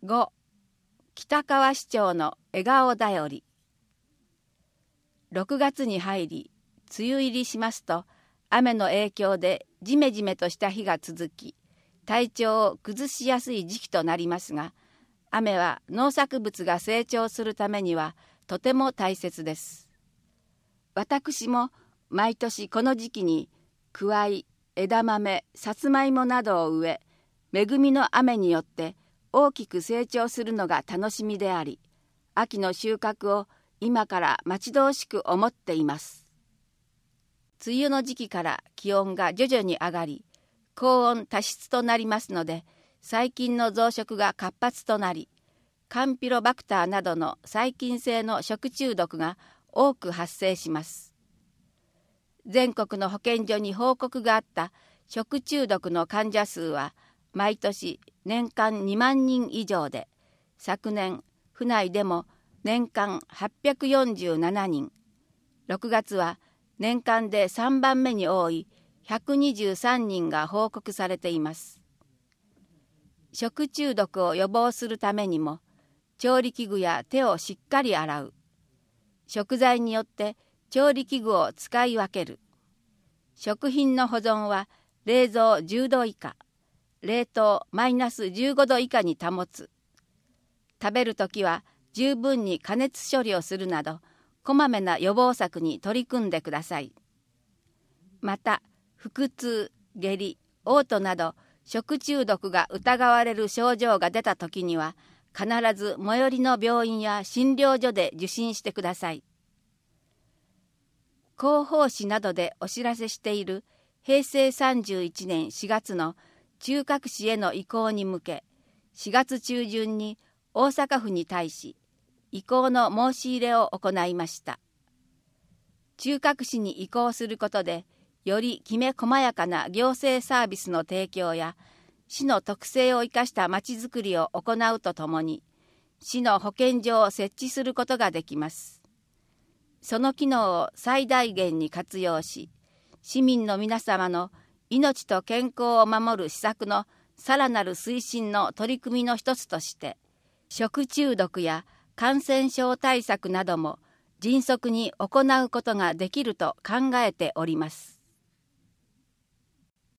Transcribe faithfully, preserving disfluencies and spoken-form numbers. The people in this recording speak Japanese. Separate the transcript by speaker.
Speaker 1: ご. 北川市長の笑顔だより。ろくがつに入り、梅雨入りしますと、雨の影響でジメジメとした日が続き、体調を崩しやすい時期となりますが、雨は農作物が成長するためにはとても大切です。私も毎年この時期にくわい、枝豆、さつまいもなどを植え、恵みの雨によって大きく成長するのが楽しみであり、秋の収穫を今から待ち遠しく思っています。梅雨の時期から気温が徐々に上がり、高温多湿となりますので、細菌の増殖が活発となり、カンピロバクターなどの細菌性の食中毒が多く発生します。全国の保健所に報告があった食中毒の患者数は毎年年間にまんにん以上で、昨年府内でも年間はっぴゃくよんじゅうななにん、ろくがつは年間でさんばんめに多いひゃくにじゅうさんにんが報告されています。食中毒を予防するためにも、調理器具や手をしっかり洗う、食材によって調理器具を使い分ける、食品の保存は冷蔵じゅうど以下、冷凍マイナスじゅうごど以下に保つ、食べるときは十分に加熱処理をするなど、こまめな予防策に取り組んでください。また、腹痛、下痢、嘔吐など食中毒が疑われる症状が出たときには、必ず最寄りの病院や診療所で受診してください。広報誌などでお知らせしているへいせいさんじゅういちねんしがつの中核市への移行に向け、しがつ中旬に大阪府に対し、移行の申し入れを行いました。中核市に移行することで、よりきめ細やかな行政サービスの提供や、市の特性を生かしたまちづくりを行うとともに、市の保健所を設置することができます。その機能を最大限に活用し、市民の皆様の命と健康を守る施策のさらなる推進の取り組みの一つとして、食中毒や感染症対策なども迅速に行うことができると考えております。